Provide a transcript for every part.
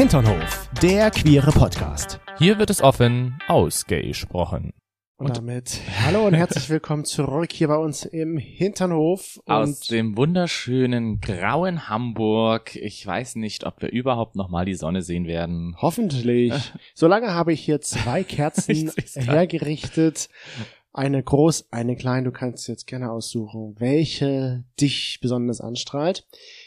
Hinternhof, der queere Podcast. Hier wird es offen ausgesprochen. Und damit hallo und herzlich willkommen zurück hier bei uns im Hinternhof. Aus dem wunderschönen grauen Hamburg. Ich weiß nicht, ob wir überhaupt noch mal die Sonne sehen werden. Hoffentlich. Solange habe ich hier 2 Kerzen hergerichtet. Eine groß, eine klein. Du kannst jetzt gerne aussuchen, welche dich besonders anstrahlt.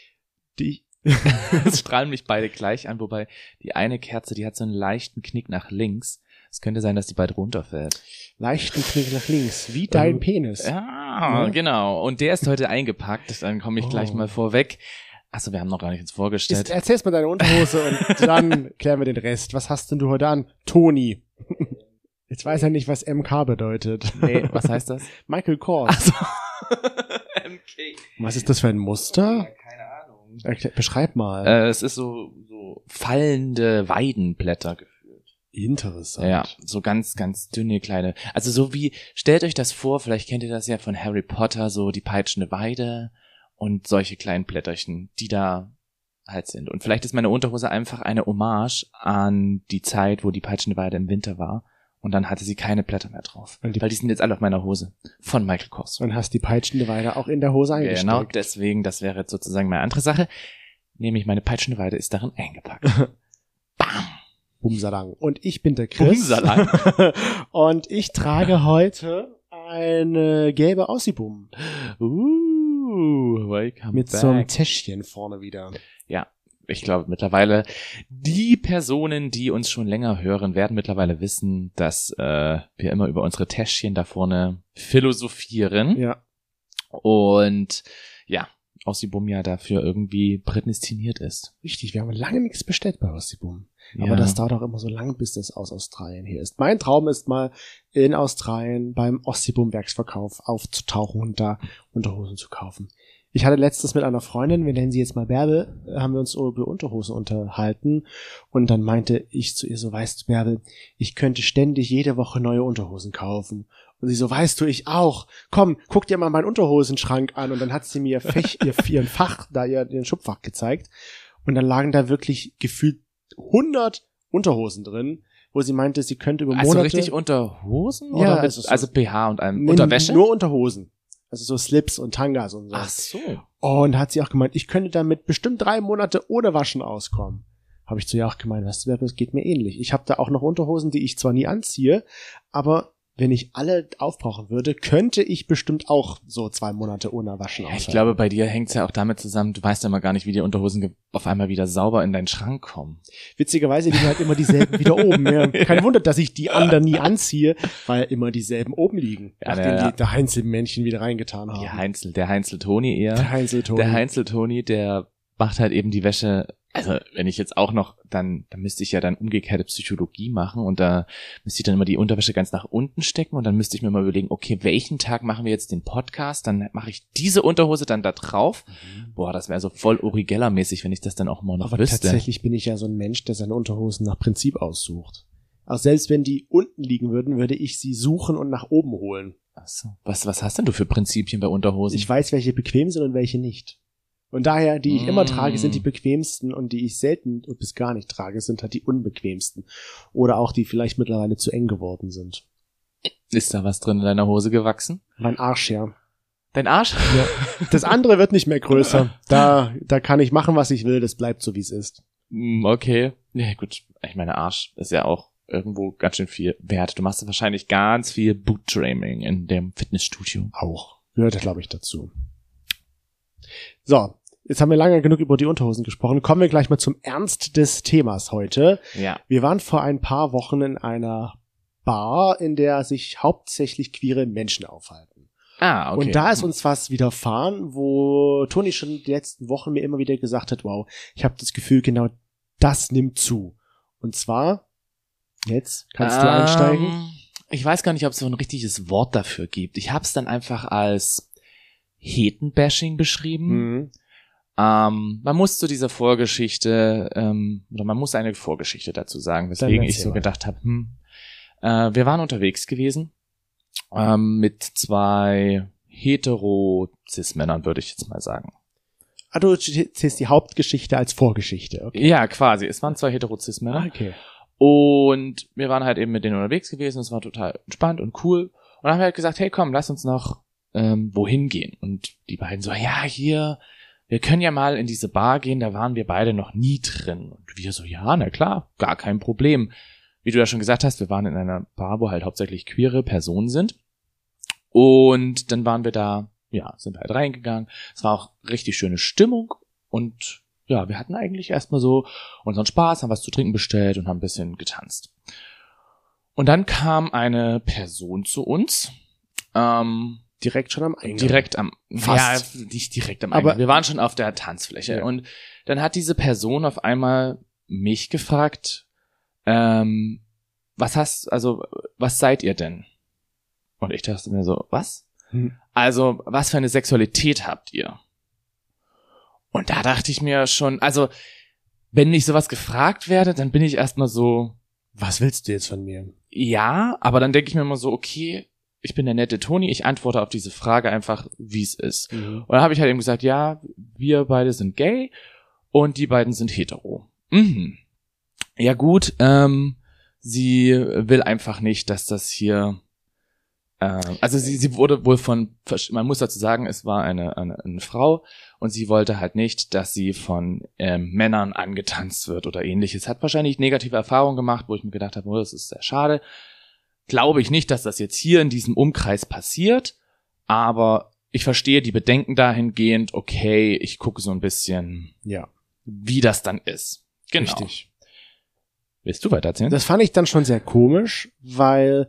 Es strahlen mich beide gleich an, wobei die eine Kerze, die hat so einen leichten Knick nach links. Es könnte sein, dass die bald runterfällt. Leichten Knick nach links, wie dein Penis. Ja, genau. Und der ist heute eingepackt. Dann komme ich gleich mal vorweg. Achso, wir haben noch gar nicht uns vorgestellt. Erzähl's mal deine Unterhose und dann klären wir den Rest. Was hast denn du heute an? Toni. Jetzt weiß er nicht, was MK bedeutet. Nee, was heißt das? Michael Kors. Achso. MK. Was ist das für ein Muster? Keine Ahnung. Beschreib mal. Es ist so fallende Weidenblätter gefühlt. Interessant. Ja, so ganz, ganz dünne kleine. Also so wie, stellt euch das vor, vielleicht kennt ihr das ja von Harry Potter, so die peitschende Weide und solche kleinen Blätterchen, die da halt sind. Und vielleicht ist meine Unterhose einfach eine Hommage an die Zeit, wo die peitschende Weide im Winter war. Und dann hatte sie keine Blätter mehr drauf. Weil die sind jetzt alle auf meiner Hose. Von Michael Kors. Und hast die peitschende Weide auch in der Hose eingesteckt. Genau, deswegen, das wäre jetzt sozusagen meine andere Sache. Nämlich meine peitschende Weide ist darin eingepackt. Bam! Bumsalang. Und ich bin der Chris. Bumsalang. Und ich trage heute eine gelbe Aussibum. Welcome mit back. so einem Täschchen vorne wieder. Ja. Ich glaube mittlerweile, die Personen, die uns schon länger hören, werden mittlerweile wissen, dass wir immer über unsere Täschchen da vorne philosophieren. Ja. Und ja, Aussibum ja dafür irgendwie prädestiniert ist. Richtig, wir haben lange nichts bestellt bei Aussibum. Ja. Aber das dauert auch immer so lange, bis das aus Australien hier ist. Mein Traum ist mal in Australien beim Aussibum-Werksverkauf aufzutauchen und da Unterhosen zu kaufen. Ich hatte letztens mit einer Freundin, wir nennen sie jetzt mal Bärbel, haben wir uns über Unterhosen unterhalten und dann meinte ich zu ihr so, weißt du Bärbel, ich könnte ständig jede Woche neue Unterhosen kaufen. Und sie so, weißt du, ich auch. Komm, guck dir mal meinen Unterhosenschrank an. Und dann hat sie mir ihren Fach, ihren Schubfach gezeigt. Und dann lagen da wirklich gefühlt 100 Unterhosen drin, wo sie meinte, sie könnte über Monate... Also richtig Unterhosen? Ja, oder also so, also BH und einem Unterwäsche? Nur Unterhosen. Also so Slips und Tangas und so. Ach so. Und hat sie auch gemeint, ich könnte damit bestimmt 3 Monate ohne Waschen auskommen. Habe ich zu ihr auch gemeint, weißt du, das geht mir ähnlich. Ich habe da auch noch Unterhosen, die ich zwar nie anziehe, aber wenn ich alle aufbrauchen würde, könnte ich bestimmt auch so 2 Monate ohne Waschen aushalten. Ich glaube, bei dir hängt's ja auch damit zusammen, du weißt ja immer gar nicht, wie die Unterhosen auf einmal wieder sauber in deinen Schrank kommen. Witzigerweise liegen halt immer dieselben wieder oben. Ja. Kein Wunder, dass ich die anderen nie anziehe, weil immer dieselben oben liegen, Ja, nachdem die Heinzelmännchen wieder reingetan haben. Der Heinzel-Toni eher. Der Heinzel-Toni. Der Heinzel-Toni, der macht halt eben die Wäsche. Also wenn ich jetzt auch noch, dann müsste ich ja dann umgekehrte Psychologie machen und da müsste ich dann immer die Unterwäsche ganz nach unten stecken und dann müsste ich mir mal überlegen, okay, welchen Tag machen wir jetzt den Podcast, dann mache ich diese Unterhose dann da drauf. Boah, das wäre so voll Uri Geller-mäßig, wenn ich das dann auch mal noch Aber wüsste. tatsächlich bin ich ja so ein Mensch, der seine Unterhosen nach Prinzip aussucht. Also selbst wenn die unten liegen würden, würde ich sie suchen und nach oben holen. Achso. Was hast denn du für Prinzipien bei Unterhosen? Ich weiß, welche bequem sind und welche nicht. Und daher, die ich immer trage, sind die bequemsten und die ich selten und bis gar nicht trage, sind halt die unbequemsten. Oder auch die vielleicht mittlerweile zu eng geworden sind. Ist da was drin in deiner Hose gewachsen? Mein Arsch, ja. Dein Arsch? Ja. Das andere wird nicht mehr größer. Da kann ich machen, was ich will, das bleibt so, wie es ist. Okay. Ja, gut. Ich meine, Arsch ist ja auch irgendwo ganz schön viel wert. Du machst ja wahrscheinlich ganz viel Boottraining in dem Fitnessstudio. Auch. Gehört, glaube ich, dazu. So, jetzt haben wir lange genug über die Unterhosen gesprochen. Kommen wir gleich mal zum Ernst des Themas heute. Ja. Wir waren vor ein paar Wochen in einer Bar, in der sich hauptsächlich queere Menschen aufhalten. Ah, okay. Und da ist uns was widerfahren, wo Toni schon die letzten Wochen mir immer wieder gesagt hat, wow, ich habe das Gefühl, genau das nimmt zu. Und zwar, jetzt kannst du einsteigen. Ich weiß gar nicht, ob es so ein richtiges Wort dafür gibt. Ich habe es dann einfach als Hetenbashing beschrieben. Man muss zu dieser Vorgeschichte, oder man muss eine Vorgeschichte dazu sagen, weswegen ich so gedacht habe, wir waren unterwegs gewesen mit 2 hetero-Cis-Männern, würde ich jetzt mal sagen. du erzählst die Hauptgeschichte als Vorgeschichte, okay. Ja, quasi. Es waren 2 Hetero-Cis-Männer. Okay. Und wir waren halt eben mit denen unterwegs gewesen. Es war total entspannt und cool. Und dann haben wir halt gesagt, hey komm, lass uns noch wohin gehen. Und die beiden so, ja, hier, wir können ja mal in diese Bar gehen, da waren wir beide noch nie drin. Und wir so, ja, na klar, gar kein Problem. Wie du ja schon gesagt hast, wir waren in einer Bar, wo halt hauptsächlich queere Personen sind. Und dann waren wir da, ja, sind halt reingegangen. Es war auch richtig schöne Stimmung und ja, wir hatten eigentlich erstmal so unseren Spaß, haben was zu trinken bestellt und haben ein bisschen getanzt. Und dann kam eine Person zu uns, Direkt schon am Eingang. direkt am, Fast. ja, nicht direkt am Eingang. Aber Wir waren schon auf der Tanzfläche. Ja. Und dann hat diese Person auf einmal mich gefragt, was seid ihr denn? Und ich dachte mir so, was? Also, was für eine Sexualität habt ihr? Und da dachte ich mir schon, also, wenn ich sowas gefragt werde, dann bin ich erstmal so, Was willst du jetzt von mir? ja, aber dann denke ich mir immer so, okay, ich bin der nette Toni, ich antworte auf diese Frage einfach, wie es ist. Und dann habe ich halt eben gesagt, ja, wir beide sind gay und die beiden sind hetero. Mhm. Ja gut, sie will einfach nicht, dass das hier, also sie wurde wohl man muss dazu sagen, es war eine Frau und sie wollte halt nicht, dass sie von Männern angetanzt wird oder ähnliches. Hat wahrscheinlich negative Erfahrungen gemacht, wo ich mir gedacht habe, oh, das ist sehr schade. Glaube ich nicht, dass das jetzt hier in diesem Umkreis passiert, aber ich verstehe die Bedenken dahingehend, okay, ich gucke so ein bisschen, Ja, wie das dann ist. Genau. richtig. Willst du weitererzählen? Das fand ich dann schon sehr komisch, weil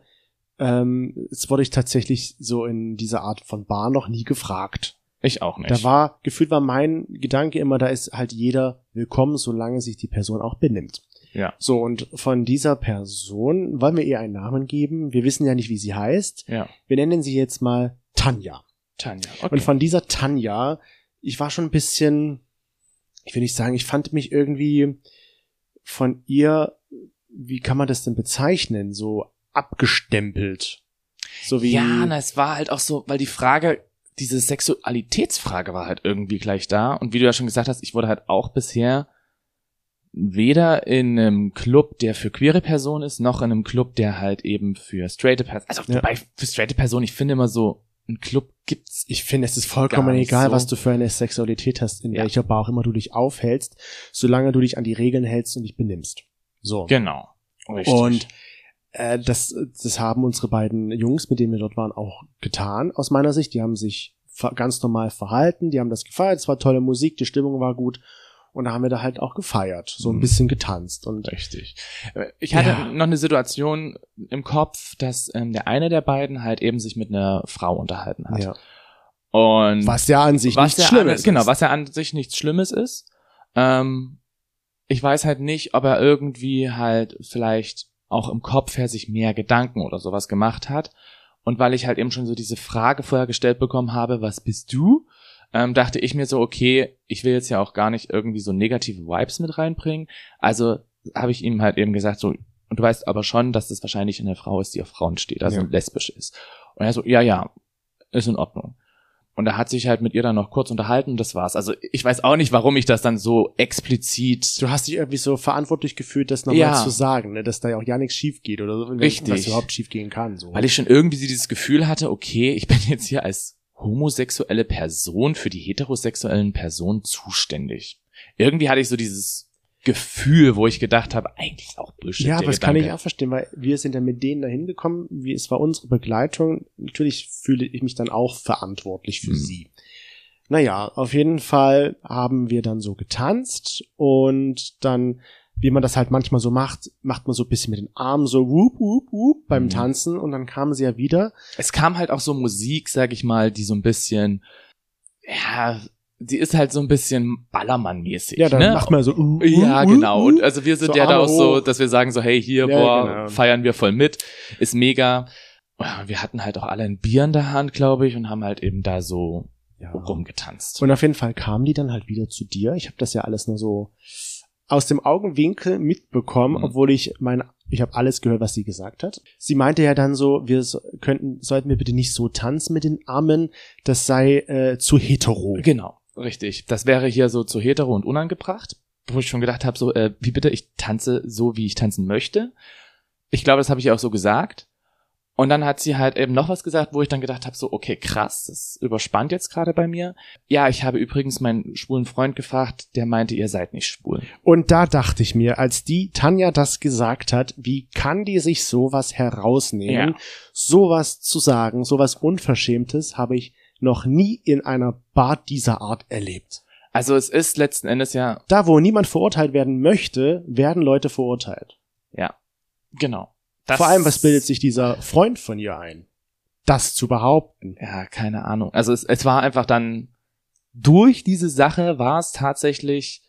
es wurde ich tatsächlich so in dieser Art von Bar noch nie gefragt. Ich auch nicht. Gefühlt war mein Gedanke immer, da ist halt jeder willkommen, solange sich die Person auch benimmt. Ja. So, und von dieser Person wollen wir ihr einen Namen geben. Wir wissen ja nicht, wie sie heißt. Ja. Wir nennen sie jetzt mal Tanja. Tanja, okay. Und von dieser Tanja, ich war schon ein bisschen, ich will nicht sagen, ich fand mich irgendwie von ihr, wie kann man das denn bezeichnen, so abgestempelt. So wie, Ja, es war halt auch so, weil die Frage, diese Sexualitätsfrage war halt irgendwie gleich da. Und wie du ja schon gesagt hast, ich wurde halt auch bisher weder in einem Club, der für queere Personen ist, noch in einem Club, der halt eben für straighte Personen, also Ja. für straighte Personen, ich finde immer so, ein Club gibt's. ich finde, es ist vollkommen Gar nicht egal, so. was du für eine Sexualität hast, in Ja. welcher Bar auch immer du dich aufhältst, solange du dich an die Regeln hältst und dich benimmst. So. Genau. Richtig. Und das haben unsere beiden Jungs, mit denen wir dort waren, auch getan, aus meiner Sicht. Die haben sich ganz normal verhalten, die haben das gefeiert, es war tolle Musik, die Stimmung war gut und da haben wir da halt auch gefeiert, so ein bisschen getanzt. Und Richtig. Ich hatte Ja. noch eine Situation im Kopf, dass der eine der beiden halt eben sich mit einer Frau unterhalten hat. ja. Und Was ja an sich nichts ja Schlimmes genau, ist. was ja an sich nichts Schlimmes ist. Ich weiß halt nicht, ob er irgendwie halt vielleicht auch im Kopf her sich mehr Gedanken oder sowas gemacht hat. Und weil ich halt eben schon so diese Frage vorher gestellt bekommen habe, was bist du? Dachte ich mir so, okay, ich will jetzt ja auch gar nicht irgendwie so negative Vibes mit reinbringen. Also habe ich ihm halt eben gesagt, so, und du weißt aber schon, dass das wahrscheinlich eine Frau ist, die auf Frauen steht, also Ja. lesbisch ist. Und er so, ja, ist in Ordnung. Und er hat sich halt mit ihr dann noch kurz unterhalten und das war's. Also ich weiß auch nicht, warum ich das dann so explizit. Du hast dich irgendwie so verantwortlich gefühlt, das nochmal Ja. zu sagen, ne? Dass da ja auch ja nichts schief geht oder so, Richtig. was überhaupt schief gehen kann. So. Weil ich schon irgendwie dieses Gefühl hatte, okay, ich bin jetzt hier als homosexuelle Person für die heterosexuellen Personen zuständig. Irgendwie hatte ich so dieses Gefühl, wo ich gedacht habe, eigentlich ist auch Bullshit. Ja, der aber das kann Gedanke. ich auch verstehen, weil wir sind ja mit denen da hingekommen, es war unsere Begleitung. Natürlich fühle ich mich dann auch verantwortlich für sie. Naja, auf jeden Fall haben wir dann so getanzt und dann, wie man das halt manchmal so macht man so ein bisschen mit den Armen so whoop, whoop, whoop beim Tanzen und dann kamen sie ja wieder. Es kam halt auch so Musik, sag ich mal, die so ein bisschen, ja, die ist halt so ein bisschen Ballermann-mäßig. Ja, dann ne? macht man so Ja, genau. Und also wir sind So ja da Arme auch so, hoch. dass wir sagen so, hey, hier, Ja, boah, genau. feiern wir voll mit. Ist mega. Wir hatten halt auch alle ein Bier in der Hand, glaube ich, und haben halt eben da so Ja. rumgetanzt. Und auf jeden Fall kamen die dann halt wieder zu dir. Ich habe das ja alles nur so aus dem Augenwinkel mitbekommen, obwohl ich habe alles gehört, was sie gesagt hat. Sie meinte ja dann so, sollten wir bitte nicht so tanzen mit den Armen, das sei zu hetero. Genau. Richtig. Das wäre hier so zu hetero und unangebracht, wo ich schon gedacht habe, so, wie bitte, ich tanze so, wie ich tanzen möchte. Ich glaube, das habe ich auch so gesagt. Und dann hat sie halt eben noch was gesagt, wo ich dann gedacht habe, so, okay, krass, das überspannt jetzt gerade bei mir. Ja, ich habe übrigens meinen schwulen Freund gefragt, der meinte, ihr seid nicht schwul. Und da dachte ich mir, als die Tanja das gesagt hat, wie kann die sich sowas herausnehmen, sowas zu sagen, sowas Unverschämtes habe ich noch nie in einer Bar dieser Art erlebt. Also es ist letzten Endes ja... Da, wo niemand verurteilt werden möchte, werden Leute verurteilt. Ja, genau. Vor allem, was bildet sich dieser Freund von ihr ein? Das zu behaupten. Ja, keine Ahnung. Also es war einfach dann, durch diese Sache war es tatsächlich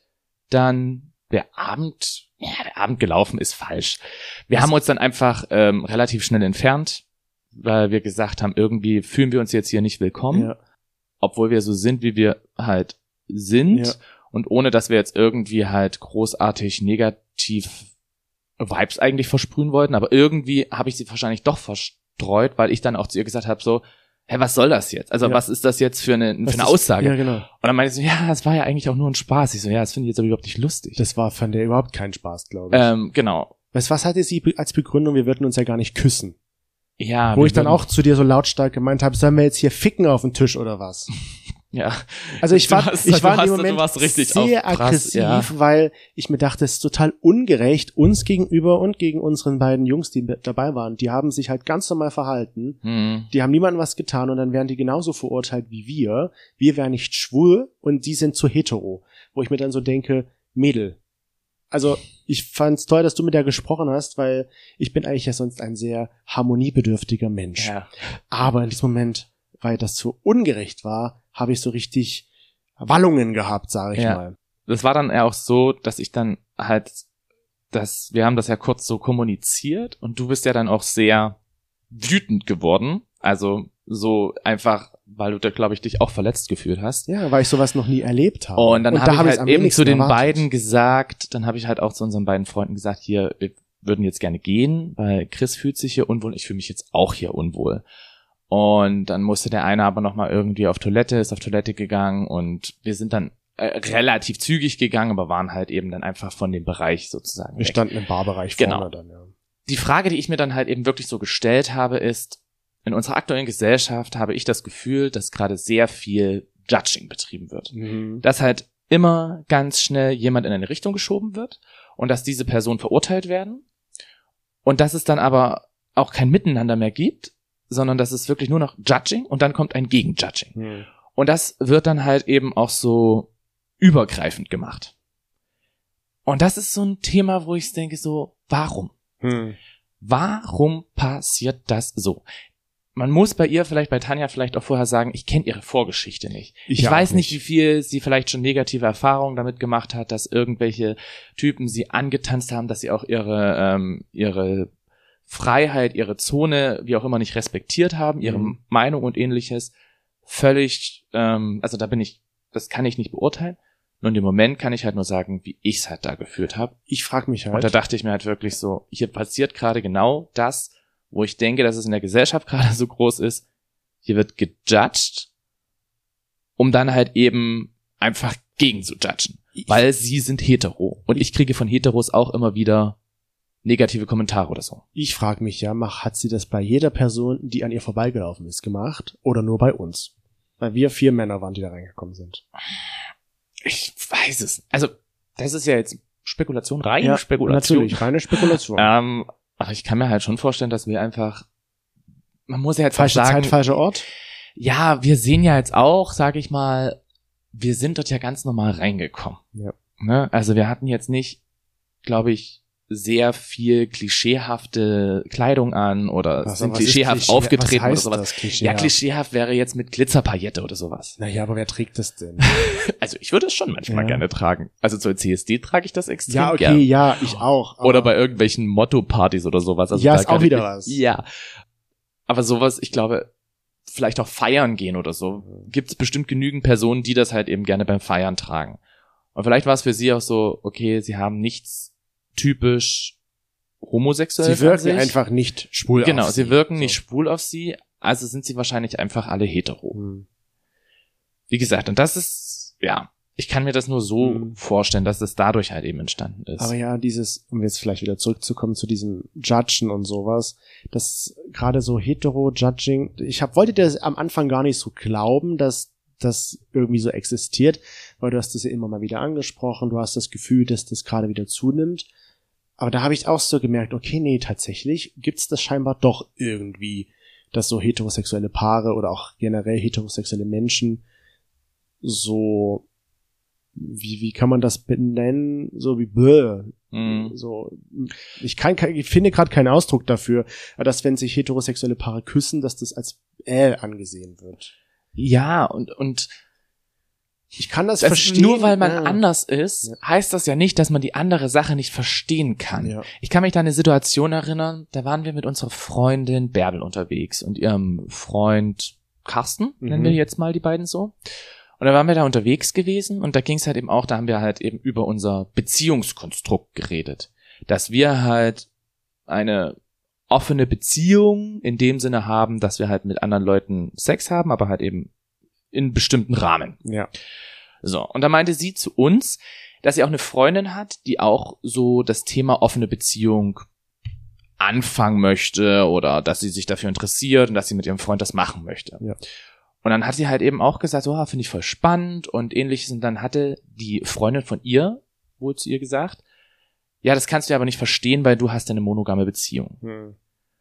dann der Abend gelaufen ist falsch. Wir haben uns dann einfach relativ schnell entfernt, weil wir gesagt haben, irgendwie fühlen wir uns jetzt hier nicht willkommen, obwohl wir so sind, wie wir halt sind und ohne, dass wir jetzt irgendwie halt großartig negativ Vibes eigentlich versprühen wollten, aber irgendwie habe ich sie wahrscheinlich doch verstreut, weil ich dann auch zu ihr gesagt habe, so, hä, was soll das jetzt? Also was ist das jetzt für eine Aussage? Ja, genau. Und dann meinte sie so, ja, es war ja eigentlich auch nur ein Spaß. Ich so, ja, das finde ich jetzt aber überhaupt nicht lustig. Das war von der überhaupt kein Spaß, glaube ich. Genau. Was hatte sie als Begründung, wir würden uns ja gar nicht küssen? Ja. Wo ich dann auch zu dir so lautstark gemeint habe, sollen wir jetzt hier ficken auf den Tisch oder was? Ja. Also ich war in dem Moment sehr aggressiv, ja. weil ich mir dachte, es ist total ungerecht uns gegenüber und gegen unseren beiden Jungs, die dabei waren. Die haben sich halt ganz normal verhalten. Die haben niemandem was getan und dann werden die genauso verurteilt wie wir. Wir wären nicht schwul und die sind zu hetero. Wo ich mir dann so denke, Mädel. Also ich fand's toll, dass du mit der gesprochen hast, weil ich bin eigentlich ja sonst ein sehr harmoniebedürftiger Mensch. Ja. Aber in diesem Moment, weil das so ungerecht war, habe ich so richtig Wallungen gehabt, sage ich mal. Das war dann ja auch so, dass ich dann halt, wir haben das ja kurz so kommuniziert und du bist ja dann auch sehr wütend geworden. Also so einfach, weil du da, glaube ich, dich auch verletzt gefühlt hast. Ja, weil ich sowas noch nie erlebt habe. Und dann habe ich halt eben zu den beiden gesagt, dann habe ich halt auch zu unseren beiden Freunden gesagt, hier, wir würden jetzt gerne gehen, weil Chris fühlt sich hier unwohl, ich fühle mich jetzt auch hier unwohl. Und dann musste der eine aber nochmal irgendwie ist auf Toilette gegangen und wir sind dann relativ zügig gegangen, aber waren halt eben dann einfach von dem Bereich sozusagen Wir standen im Barbereich vorne dann, ja. Die Frage, die ich mir dann halt eben wirklich so gestellt habe, ist, in unserer aktuellen Gesellschaft habe ich das Gefühl, dass gerade sehr viel Judging betrieben wird. Dass halt immer ganz schnell jemand in eine Richtung geschoben wird und dass diese Personen verurteilt werden und dass es dann aber auch kein Miteinander mehr gibt, sondern das ist wirklich nur noch Judging und dann kommt ein Gegen-Judging. Und das wird dann halt eben auch so übergreifend gemacht. Und das ist so ein Thema, wo ich denke so, warum? Warum passiert das so? Man muss bei ihr vielleicht, bei Tanja vielleicht auch vorher sagen, ich kenne ihre Vorgeschichte nicht. Ich weiß nicht, wie viel sie vielleicht schon negative Erfahrungen damit gemacht hat, dass irgendwelche Typen sie angetanzt haben, dass sie auch ihre Freiheit, ihre Zone, wie auch immer, nicht respektiert haben, ihre Meinung und ähnliches völlig, also das kann ich nicht beurteilen. Nur in dem Moment kann ich halt nur sagen, wie ich es halt da gefühlt habe. Ich frage mich halt. Und da dachte ich mir halt wirklich so, hier passiert gerade genau das, wo ich denke, dass es in der Gesellschaft gerade so groß ist. Hier wird gejudged, um dann halt eben einfach gegen zu judgen. Weil sie sind hetero. Und ich kriege von Heteros auch immer wieder negative Kommentare oder so. Ich frage mich ja, hat sie das bei jeder Person, die an ihr vorbeigelaufen ist, gemacht oder nur bei uns? Weil wir 4 Männer waren, die da reingekommen sind. Ich weiß es. Also, das ist ja jetzt Spekulation, Spekulation. Natürlich, reine Spekulation. Aber ich kann mir halt schon vorstellen, dass wir einfach, man muss ja jetzt falsche sagen, Zeit, falscher Ort. Ja, wir sehen ja jetzt auch, sag ich mal, wir sind dort ja ganz normal reingekommen. Ja. Ne? Also wir hatten jetzt nicht, glaube ich, sehr viel klischeehafte Kleidung an oder sind klischeehaft aufgetreten oder sowas. Ja, klischeehaft wäre jetzt mit Glitzerpaillette oder sowas. Naja, aber wer trägt das denn? Also ich würde es schon manchmal gerne tragen. Also zur CSD trage ich das extrem gerne. Ja, okay, ja, ich auch. Oder bei irgendwelchen Motto-Partys oder sowas. Also ja, ist auch wieder was. Ja, aber sowas, ich glaube, vielleicht auch feiern gehen oder so. Gibt es bestimmt genügend Personen, die das halt eben gerne beim Feiern tragen. Und vielleicht war es für sie auch so, okay, sie haben nichts typisch homosexuell. Sie wirken einfach nicht schwul auf sie. Genau, sie wirken nicht schwul auf sie, also sind sie wahrscheinlich einfach alle hetero. Wie gesagt, und das ist ja, ich kann mir das nur so vorstellen, dass es dadurch halt eben entstanden ist. Aber ja, um jetzt vielleicht wieder zurückzukommen zu diesem Judgen und sowas, das gerade so Hetero-Judging, wollte das am Anfang gar nicht so glauben, dass das irgendwie so existiert, weil du hast das ja immer mal wieder angesprochen, du hast das Gefühl, dass das gerade wieder zunimmt. Aber da habe ich auch so gemerkt, okay, nee, tatsächlich gibt's das scheinbar doch irgendwie, dass so heterosexuelle Paare oder auch generell heterosexuelle Menschen so, wie kann man das benennen, so wie so, ich finde gerade keinen Ausdruck dafür, dass wenn sich heterosexuelle Paare küssen, dass das als angesehen wird. Ja, und ich kann das verstehen. Nur weil man anders ist, heißt das ja nicht, dass man die andere Sache nicht verstehen kann. Ja. Ich kann mich da an eine Situation erinnern, da waren wir mit unserer Freundin Bärbel unterwegs und ihrem Freund Carsten, nennen wir jetzt mal die beiden so. Und da waren wir da unterwegs gewesen und da ging es halt eben auch, da haben wir halt eben über unser Beziehungskonstrukt geredet. Dass wir halt eine offene Beziehung in dem Sinne haben, dass wir halt mit anderen Leuten Sex haben, aber halt eben in bestimmten Rahmen. Ja. So, und da meinte sie zu uns, dass sie auch eine Freundin hat, die auch so das Thema offene Beziehung anfangen möchte oder dass sie sich dafür interessiert und dass sie mit ihrem Freund das machen möchte. Ja. Und dann hat sie halt eben auch gesagt, so, finde ich voll spannend und ähnliches. Und dann hatte die Freundin von ihr wohl zu ihr gesagt, ja, das kannst du aber nicht verstehen, weil du hast eine monogame Beziehung. Und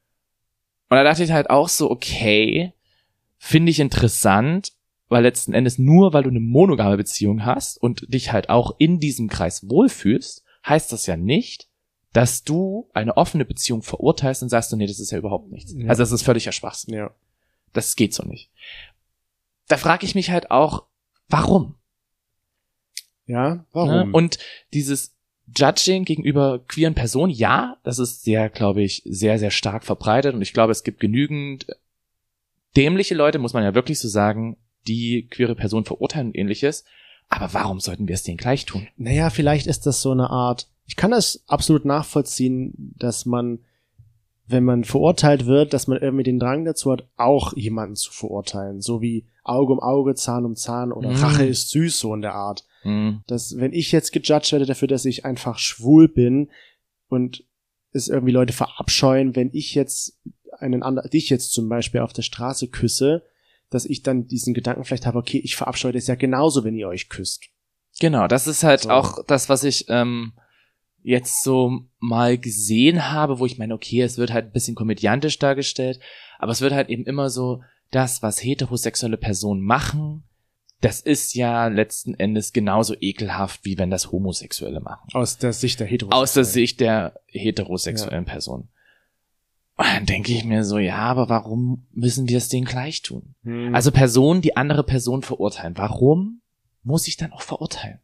da dachte ich halt auch so, okay, finde ich interessant, weil letzten Endes nur, weil du eine monogame Beziehung hast und dich halt auch in diesem Kreis wohlfühlst, heißt das ja nicht, dass du eine offene Beziehung verurteilst und sagst, nee, das ist ja überhaupt nichts. Ja. Also das ist völliger Schwachsinn. Ja. Das geht so nicht. Da frage ich mich halt auch, warum? Ja, warum? Ne? Und dieses Judging gegenüber queeren Personen, ja, das ist sehr, glaube ich, sehr, sehr stark verbreitet und ich glaube, es gibt genügend dämliche Leute, muss man ja wirklich so sagen, die queere Personen verurteilen und ähnliches. Aber warum sollten wir es denen gleich tun? Naja, vielleicht ist das so eine Art, ich kann das absolut nachvollziehen, dass man, wenn man verurteilt wird, dass man irgendwie den Drang dazu hat, auch jemanden zu verurteilen. So wie Auge um Auge, Zahn um Zahn oder Rache ist süß, so in der Art. Dass, wenn ich jetzt gejudged werde dafür, dass ich einfach schwul bin und es irgendwie Leute verabscheuen, wenn ich jetzt dich jetzt zum Beispiel auf der Straße küsse, dass ich dann diesen Gedanken vielleicht habe, okay, ich verabscheue das ja genauso, wenn ihr euch küsst. Genau, das ist halt so. Auch das, was ich jetzt so mal gesehen habe, wo ich meine, okay, es wird halt ein bisschen komödiantisch dargestellt, aber es wird halt eben immer so, das, was heterosexuelle Personen machen, das ist ja letzten Endes genauso ekelhaft, wie wenn das Homosexuelle machen. Aus der Sicht der heterosexuellen Person. Und dann denke ich mir so, ja, aber warum müssen wir es denen gleich tun? Also Personen, die andere Personen verurteilen. Warum muss ich dann auch verurteilen?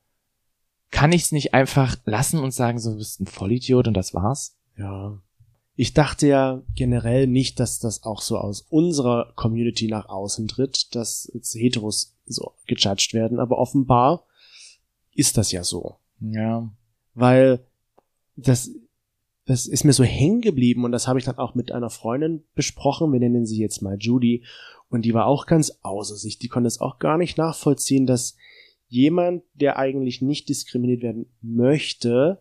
Kann ich es nicht einfach lassen und sagen, so, du bist ein Vollidiot und das war's? Ja. Ich dachte ja generell nicht, dass das auch so aus unserer Community nach außen tritt, dass jetzt Heteros so gejudged werden, aber offenbar ist das ja so. Ja. Weil das ist mir so hängen geblieben und das habe ich dann auch mit einer Freundin besprochen, wir nennen sie jetzt mal Judy, und die war auch ganz außer sich, die konnte es auch gar nicht nachvollziehen, dass jemand, der eigentlich nicht diskriminiert werden möchte,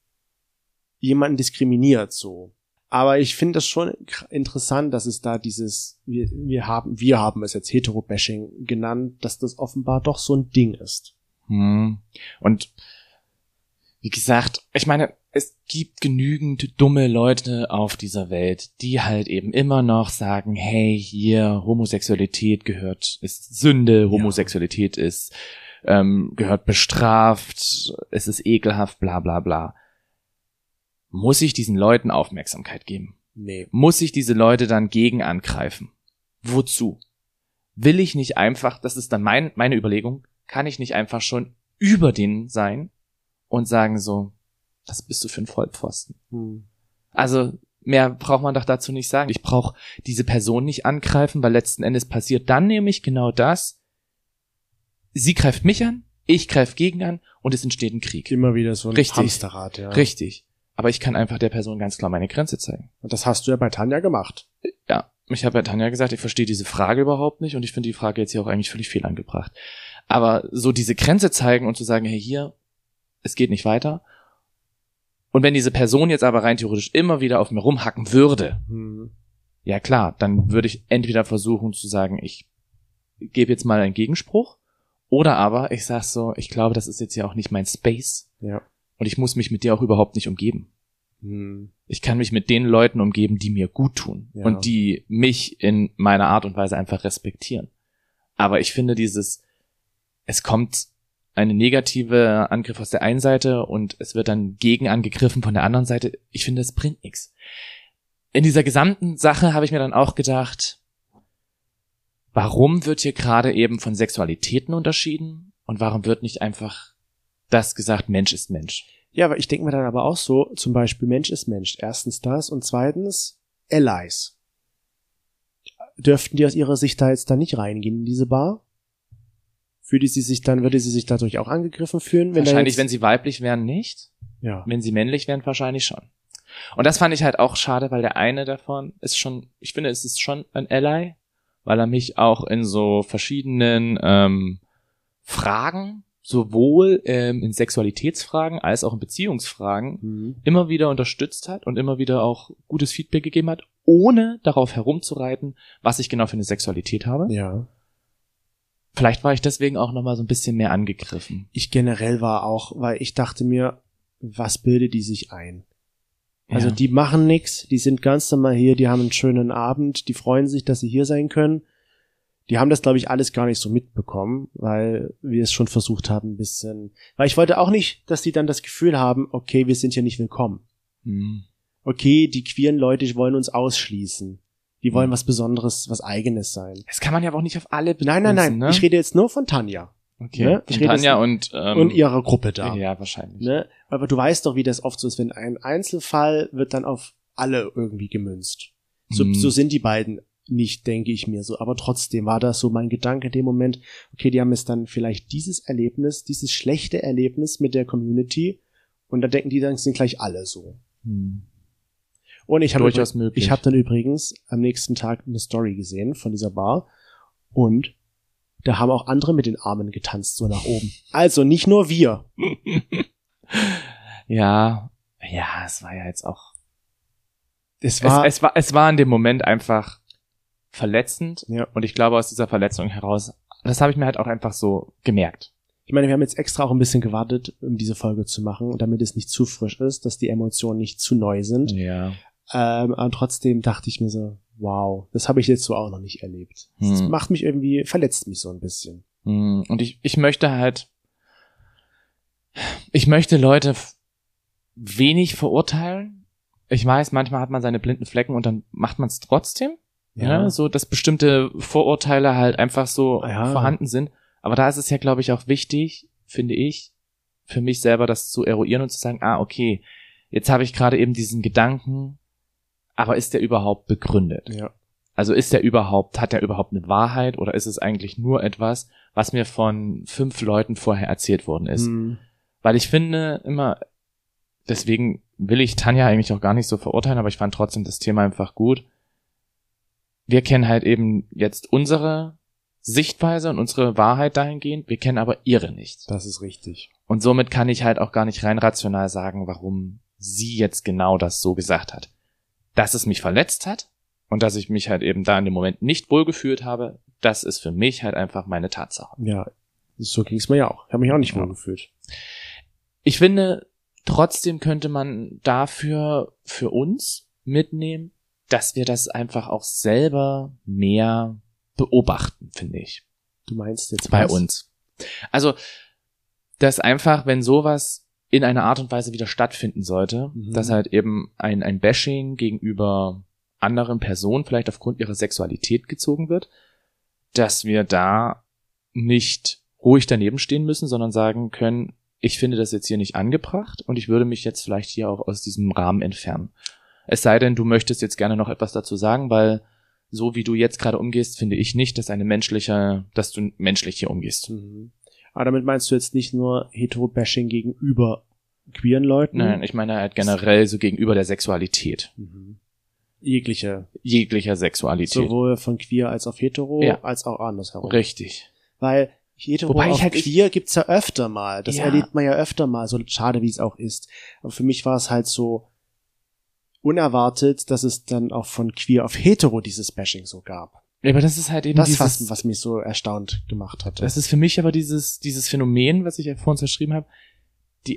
jemanden diskriminiert so. Aber ich finde das schon interessant, dass es da dieses, wir haben es jetzt Hetero-Bashing genannt, dass das offenbar doch so ein Ding ist. Und wie gesagt, ich meine, es gibt genügend dumme Leute auf dieser Welt, die halt eben immer noch sagen, hey, hier, Homosexualität ist Sünde, Homosexualität ist, gehört bestraft, es ist ekelhaft, bla bla bla. Muss ich diesen Leuten Aufmerksamkeit geben? Nee. Muss ich diese Leute dann gegen angreifen? Wozu? Will ich nicht einfach, das ist dann meine Überlegung, kann ich nicht einfach schon über denen sein und sagen so, was bist du für ein Vollpfosten? Also mehr braucht man doch dazu nicht sagen. Ich brauche diese Person nicht angreifen, weil letzten Endes passiert dann nämlich genau das. Sie greift mich an, ich greife gegen an und es entsteht ein Krieg. Immer wieder so ein Hamsterrad, ja. Richtig. Aber ich kann einfach der Person ganz klar meine Grenze zeigen. Und das hast du ja bei Tanja gemacht. Ja. ich habe ja Tanja gesagt, ich verstehe diese Frage überhaupt nicht und ich finde die Frage jetzt hier auch eigentlich völlig fehlangebracht. Aber so diese Grenze zeigen und zu sagen, hey, hier, es geht nicht weiter. Und wenn diese Person jetzt aber rein theoretisch immer wieder auf mir rumhacken würde, ja klar, dann würde ich entweder versuchen zu sagen, ich gebe jetzt mal einen Gegenspruch, oder aber ich sag so, ich glaube, das ist jetzt ja auch nicht mein Space. Ja. Und ich muss mich mit dir auch überhaupt nicht umgeben. Ich kann mich mit den Leuten umgeben, die mir gut tun und die mich in meiner Art und Weise einfach respektieren. Aber ich finde es kommt eine negative Angriff aus der einen Seite und es wird dann gegen angegriffen von der anderen Seite. Ich finde, das bringt nichts. In dieser gesamten Sache habe ich mir dann auch gedacht, warum wird hier gerade eben von Sexualitäten unterschieden und warum wird nicht einfach das gesagt, Mensch ist Mensch? Ja, aber ich denke mir dann aber auch so, zum Beispiel Mensch ist Mensch. Erstens das und zweitens Allies. Dürften die aus ihrer Sicht da jetzt dann nicht reingehen in diese Bar? Würde sie sich dadurch auch angegriffen fühlen? Wahrscheinlich, wenn sie weiblich wären, nicht. Ja. Wenn sie männlich wären, wahrscheinlich schon. Und das fand ich halt auch schade, weil der eine davon ist schon, ich finde, es ist schon ein Ally, weil er mich auch in so verschiedenen Fragen, sowohl in Sexualitätsfragen als auch in Beziehungsfragen immer wieder unterstützt hat und immer wieder auch gutes Feedback gegeben hat, ohne darauf herumzureiten, was ich genau für eine Sexualität habe. Ja. Vielleicht war ich deswegen auch nochmal so ein bisschen mehr angegriffen. Ich generell war auch, weil ich dachte mir, was bildet die sich ein? Also Ja. die machen nix, die sind ganz normal hier, die haben einen schönen Abend, die freuen sich, dass sie hier sein können. Die haben das, glaube ich, alles gar nicht so mitbekommen, weil wir es schon versucht haben, ein bisschen. Weil ich wollte auch nicht, dass die dann das Gefühl haben, okay, wir sind hier nicht willkommen. Okay, die queeren Leute wollen uns ausschließen. Die wollen was Besonderes, was Eigenes sein. Das kann man ja aber auch nicht auf alle Nein. Ne? Ich rede jetzt nur von Tanja. Okay, Ne? von Tanja und ihrer Gruppe da. Ja, wahrscheinlich. Ne? Aber du weißt doch, wie das oft so ist, wenn ein Einzelfall wird dann auf alle irgendwie gemünzt. So sind die beiden nicht, denke ich mir so. Aber trotzdem war das so mein Gedanke in dem Moment, okay, die haben jetzt dann vielleicht dieses schlechte Erlebnis mit der Community und da denken die dann, sind gleich alle so. Und ich habe dann übrigens am nächsten Tag eine Story gesehen von dieser Bar und da haben auch andere mit den Armen getanzt, so nach oben. Also nicht nur wir. Ja, es war ja jetzt auch. Es war in dem Moment einfach verletzend. Ja. Und ich glaube, aus dieser Verletzung heraus, das habe ich mir halt auch einfach so gemerkt. Ich meine, wir haben jetzt extra auch ein bisschen gewartet, um diese Folge zu machen, damit es nicht zu frisch ist, dass die Emotionen nicht zu neu sind. Ja. Aber trotzdem dachte ich mir so, wow, das habe ich jetzt so auch noch nicht erlebt. Das macht mich irgendwie, verletzt mich so ein bisschen. Und ich möchte Leute wenig verurteilen. Ich weiß, manchmal hat man seine blinden Flecken und dann macht man es trotzdem. Ja. So, dass bestimmte Vorurteile halt einfach so vorhanden sind. Aber da ist es ja, glaube ich, auch wichtig, finde ich, für mich selber das zu eruieren und zu sagen, okay, jetzt habe ich gerade eben diesen Gedanken, aber ist der überhaupt begründet? Ja. Also hat der überhaupt eine Wahrheit oder ist es eigentlich nur etwas, was mir von 5 Leuten vorher erzählt worden ist? Weil ich finde immer, deswegen will ich Tanja eigentlich auch gar nicht so verurteilen, aber ich fand trotzdem das Thema einfach gut. Wir kennen halt eben jetzt unsere Sichtweise und unsere Wahrheit dahingehend, wir kennen aber ihre nicht. Das ist richtig. Und somit kann ich halt auch gar nicht rein rational sagen, warum sie jetzt genau das so gesagt hat. Dass es mich verletzt hat und dass ich mich halt eben da in dem Moment nicht wohlgefühlt habe, das ist für mich halt einfach meine Tatsache. Ja, so ging es mir ja auch. Ich habe mich auch nicht wohlgefühlt. Ich finde, trotzdem könnte man dafür für uns mitnehmen, dass wir das einfach auch selber mehr beobachten, finde ich. Du meinst jetzt bei uns. Also, dass einfach, wenn sowas in einer Art und Weise wieder stattfinden sollte, dass halt eben ein Bashing gegenüber anderen Personen vielleicht aufgrund ihrer Sexualität gezogen wird, dass wir da nicht ruhig daneben stehen müssen, sondern sagen können, ich finde das jetzt hier nicht angebracht und ich würde mich jetzt vielleicht hier auch aus diesem Rahmen entfernen. Es sei denn, du möchtest jetzt gerne noch etwas dazu sagen, weil so wie du jetzt gerade umgehst, finde ich nicht, dass du menschlich hier umgehst. Aber damit meinst du jetzt nicht nur Hetero-Bashing gegenüber queeren Leuten? Nein, ich meine halt generell so gegenüber der Sexualität. Jeglicher Sexualität. Sowohl von queer als auch hetero, Ja. als auch andersherum. Richtig. Weil hetero Wobei ich auf halt queer gibt's ja öfter mal. Das Ja. erlebt man ja öfter mal, so schade wie es auch ist. Aber für mich war es halt so unerwartet, dass es dann auch von queer auf hetero dieses Bashing so gab. Ja, aber das ist halt eben Das dieses, was mich so erstaunt gemacht hatte. das ist für mich aber dieses Phänomen, was ich ja vorhin beschrieben habe. Die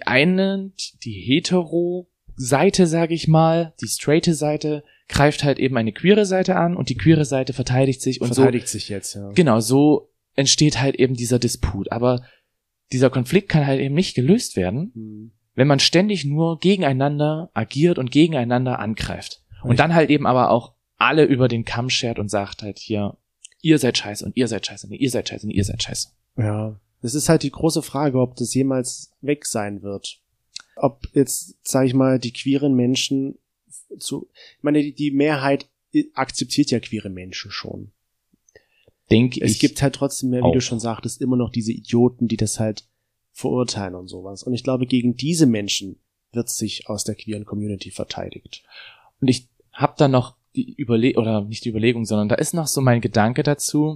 hetero-Seite, sage ich mal, die straighte Seite greift halt eben eine queere Seite an und die queere Seite verteidigt sich und verteidigt sich jetzt, ja. Genau, so entsteht halt eben dieser Disput. Aber dieser Konflikt kann halt eben nicht gelöst werden, wenn man ständig nur gegeneinander agiert und gegeneinander angreift. Und dann halt eben aber auch alle über den Kamm schert und sagt halt hier, ihr seid scheiße und ihr seid scheiße und ihr seid scheiße und ihr seid scheiße. Ja. Das ist halt die große Frage, ob das jemals weg sein wird. Ob jetzt, sag ich mal, die queeren Menschen ich meine, die Mehrheit akzeptiert ja queere Menschen schon. Denke ich. Es gibt halt trotzdem mehr, wie auch. du schon sagtest, immer noch diese Idioten, die das halt verurteilen und sowas. Und ich glaube, gegen diese Menschen wird sich aus der queeren Community verteidigt. Und ich habe da noch die Überlegung, sondern da ist noch so mein Gedanke dazu,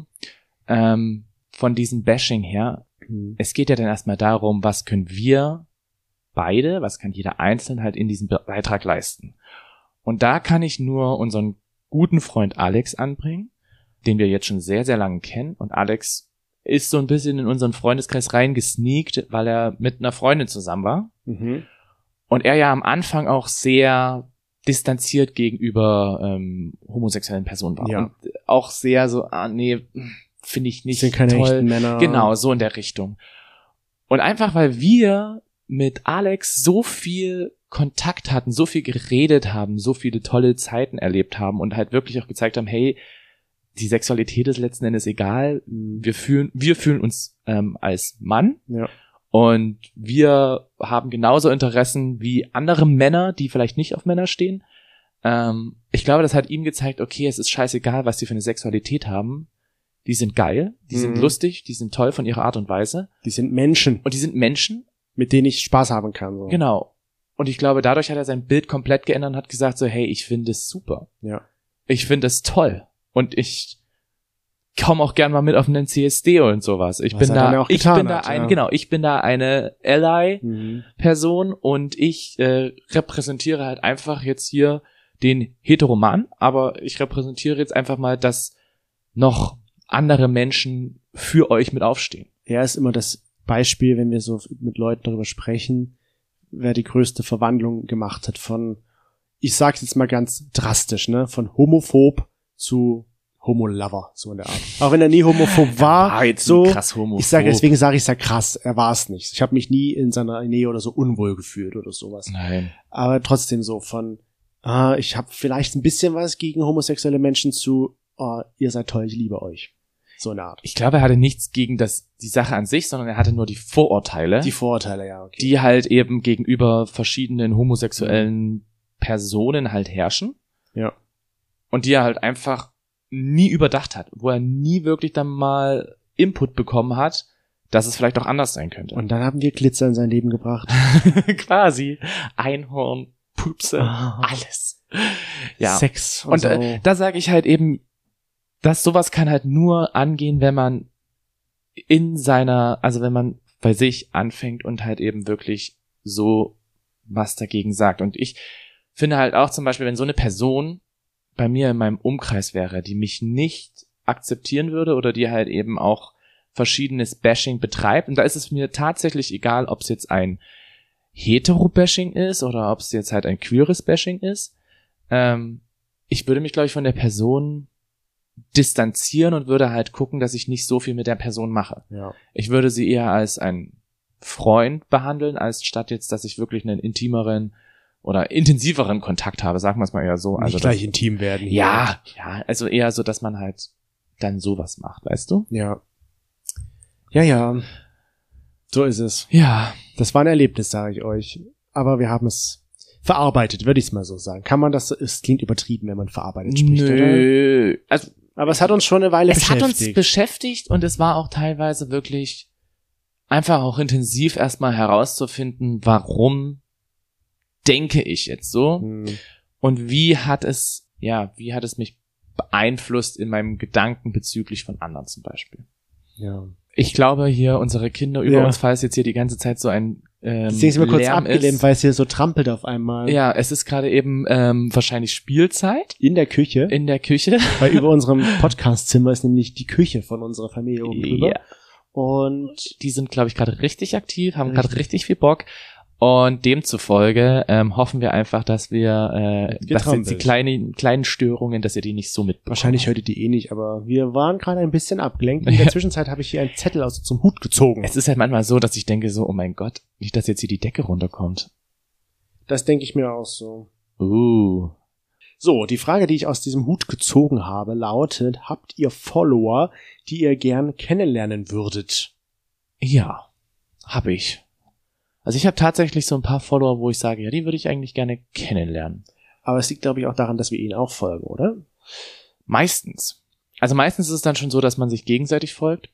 von diesem Bashing her. Es geht ja dann erstmal darum, was können wir beide, was kann jeder Einzelne halt in diesem Beitrag leisten. Und da kann ich nur unseren guten Freund Alex anbringen, den wir jetzt schon sehr, sehr lange kennen. Und Alex ist so ein bisschen in unseren Freundeskreis reingesneakt, weil er mit einer Freundin zusammen war. Mhm. Und er ja am Anfang auch sehr distanziert gegenüber homosexuellen Personen war. Ja. Und auch sehr so, nee, finde ich nicht Sind keine toll. echten Männer. Genau, so in der Richtung. Und einfach, weil wir mit Alex so viel Kontakt hatten, so viel geredet haben, so viele tolle Zeiten erlebt haben und halt wirklich auch gezeigt haben, hey, die Sexualität ist letzten Endes egal. Wir fühlen uns als Mann. Ja. Und wir haben genauso Interessen wie andere Männer, die vielleicht nicht auf Männer stehen. Ich glaube, das hat ihm gezeigt, okay, es ist scheißegal, was die für eine Sexualität haben. Die sind geil, die sind lustig, die sind toll von ihrer Art und Weise. Die sind Menschen. Und die sind Menschen. Mit denen ich Spaß haben kann. So. Genau. Und ich glaube, dadurch hat er sein Bild komplett geändert und hat gesagt so, hey, ich finde es super. Ja. Ich finde es toll. Und ich komme auch gern mal mit auf einen CSD und sowas. Ich bin da eine Ally-Person und ich repräsentiere halt einfach jetzt hier den Heteroman, aber ich repräsentiere jetzt einfach mal, dass noch andere Menschen für euch mit aufstehen. Er ist immer das Beispiel, wenn wir so mit Leuten darüber sprechen, wer die größte Verwandlung gemacht hat von, ich sag's jetzt mal ganz drastisch, ne, von homophob zu Homo-Lover, so in der Art. Auch wenn er nie homophob war, jetzt so, krass homophob. deswegen sage ich ja krass, er war es nicht. Ich habe mich nie in seiner Nähe oder so unwohl gefühlt oder sowas. Nein. Aber trotzdem so von, ich habe vielleicht ein bisschen was gegen homosexuelle Menschen zu, ihr seid toll, ich liebe euch. So eine Art. Ich glaube, er hatte nichts gegen die Sache an sich, sondern er hatte nur die Vorurteile. Die Vorurteile, ja, okay. Die halt eben gegenüber verschiedenen homosexuellen Personen halt herrschen. Ja. Und die er halt einfach nie überdacht hat, wo er nie wirklich dann mal Input bekommen hat, dass es vielleicht auch anders sein könnte. Und dann haben wir Glitzer in sein Leben gebracht. Quasi. Einhorn, Pupse, alles. Ja. Sex und so. Da sage ich halt eben, dass sowas kann halt nur angehen, wenn man wenn man bei sich anfängt und halt eben wirklich so was dagegen sagt. Und ich finde halt auch zum Beispiel, wenn so eine Person bei mir in meinem Umkreis wäre, die mich nicht akzeptieren würde oder die halt eben auch verschiedenes Bashing betreibt, und da ist es mir tatsächlich egal, ob es jetzt ein Hetero-Bashing ist oder ob es jetzt halt ein queeres Bashing ist. Ich würde mich, glaube ich, von der Person distanzieren und würde halt gucken, dass ich nicht so viel mit der Person mache. Ja. Ich würde sie eher als einen Freund behandeln, als statt jetzt, dass ich wirklich einen intimeren oder intensiveren Kontakt habe, sagen wir es mal eher so. Also nicht gleich intim werden. Hier. Ja, also eher so, dass man halt dann sowas macht, weißt du? Ja. Ja. So ist es. Ja. Das war ein Erlebnis, sage ich euch. Aber wir haben es verarbeitet, würde ich es mal so sagen. Kann man das, es klingt übertrieben, wenn man verarbeitet spricht, Nö. oder? Also, aber es hat uns schon eine Weile beschäftigt. Es hat uns beschäftigt und es war auch teilweise wirklich einfach auch intensiv erstmal herauszufinden, warum denke ich jetzt so und wie hat es wie hat es mich beeinflusst in meinem Gedanken bezüglich von anderen zum Beispiel. Ja. Ich glaube hier, unsere Kinder über uns, falls jetzt hier die ganze Zeit so ein deswegen sind wir kurz Lärm abgelenkt, weil es hier so trampelt auf einmal. Ja, es ist gerade eben wahrscheinlich Spielzeit. In der Küche. In der Küche. Weil über unserem Podcastzimmer ist nämlich die Küche von unserer Familie oben drüber. Ja. Und die sind, glaube ich, gerade richtig aktiv, haben gerade richtig viel Bock. Und demzufolge hoffen wir einfach, dass wir dass die kleinen Störungen, dass ihr die nicht so mitbekommt. Wahrscheinlich hört ihr die eh nicht, aber wir waren gerade ein bisschen abgelenkt. In der Zwischenzeit habe ich hier einen Zettel aus zum Hut gezogen. Es ist halt manchmal so, dass ich denke so, oh mein Gott, nicht, dass jetzt hier die Decke runterkommt. Das denke ich mir auch so. So, die Frage, die ich aus diesem Hut gezogen habe, lautet, habt ihr Follower, die ihr gern kennenlernen würdet? Ja, habe ich. Also ich habe tatsächlich so ein paar Follower, wo ich sage, ja, die würde ich eigentlich gerne kennenlernen. Aber es liegt, glaube ich, auch daran, dass wir ihnen auch folgen, oder? Meistens. Also meistens ist es dann schon so, dass man sich gegenseitig folgt.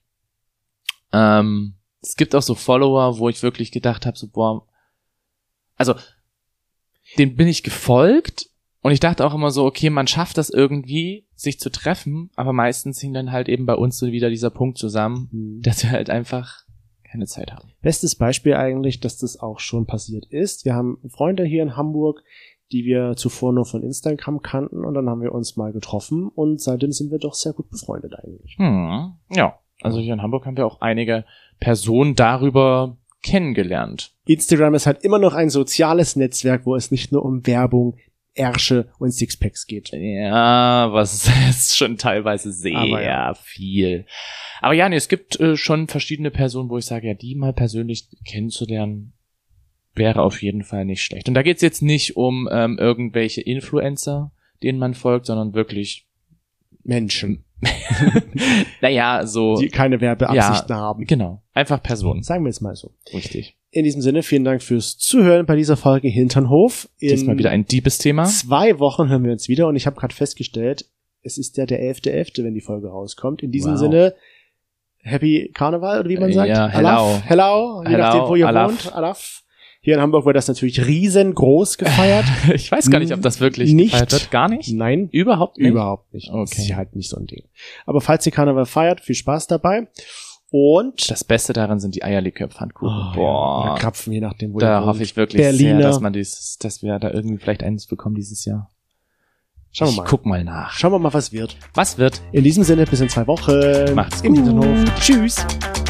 Es gibt auch so Follower, wo ich wirklich gedacht habe, so boah, also den bin ich gefolgt und ich dachte auch immer so, okay, man schafft das irgendwie, sich zu treffen, aber meistens hing dann halt eben bei uns so wieder dieser Punkt zusammen, dass wir halt einfach keine Zeit haben. Bestes Beispiel eigentlich, dass das auch schon passiert ist. Wir haben Freunde hier in Hamburg, die wir zuvor nur von Instagram kannten und dann haben wir uns mal getroffen und seitdem sind wir doch sehr gut befreundet eigentlich. Ja, also hier in Hamburg haben wir auch einige Personen darüber kennengelernt. Instagram ist halt immer noch ein soziales Netzwerk, wo es nicht nur um Werbung, Ärsche und Sixpacks geht. Ja, was ist schon teilweise sehr viel. Aber ja, nee, es gibt schon verschiedene Personen, wo ich sage, ja, die mal persönlich kennenzulernen, wäre auf jeden Fall nicht schlecht. Und da geht's jetzt nicht um irgendwelche Influencer, denen man folgt, sondern wirklich Menschen. Naja, so. Die keine Werbeabsichten haben. Genau. Einfach Personen. Sagen wir es mal so. Richtig. In diesem Sinne, vielen Dank fürs Zuhören bei dieser Folge Hinternhof. Diesmal wieder ein Diebesthema. 2 Wochen hören wir uns wieder und ich habe gerade festgestellt, es ist ja der 11.11., wenn die Folge rauskommt. In diesem Sinne, Happy Karneval, oder wie man sagt. Ja, Hello. Je nachdem, wo ihr wohnt. Alaf. Hier in Hamburg wird das natürlich riesengroß gefeiert. Ich weiß gar nicht, ob das wirklich gefeiert wird. Gar nicht? Nein. Überhaupt nicht? Überhaupt nicht. Okay. Das ist halt nicht so ein Ding. Aber falls ihr Karneval feiert, viel Spaß dabei. Und das Beste daran sind die Eierlikör-Pfannkuchen. Boah. Ja, Krapfen, je nachdem, wo ihr Da wohnt. hoffe ich wirklich Berliner. sehr, dass wir da irgendwie vielleicht eins bekommen dieses Jahr. Schauen wir mal. Guck mal nach. Schauen wir mal, was wird. Was wird? In diesem Sinne, bis in 2 Wochen. Macht's Im gut. Hinternhof. Tschüss.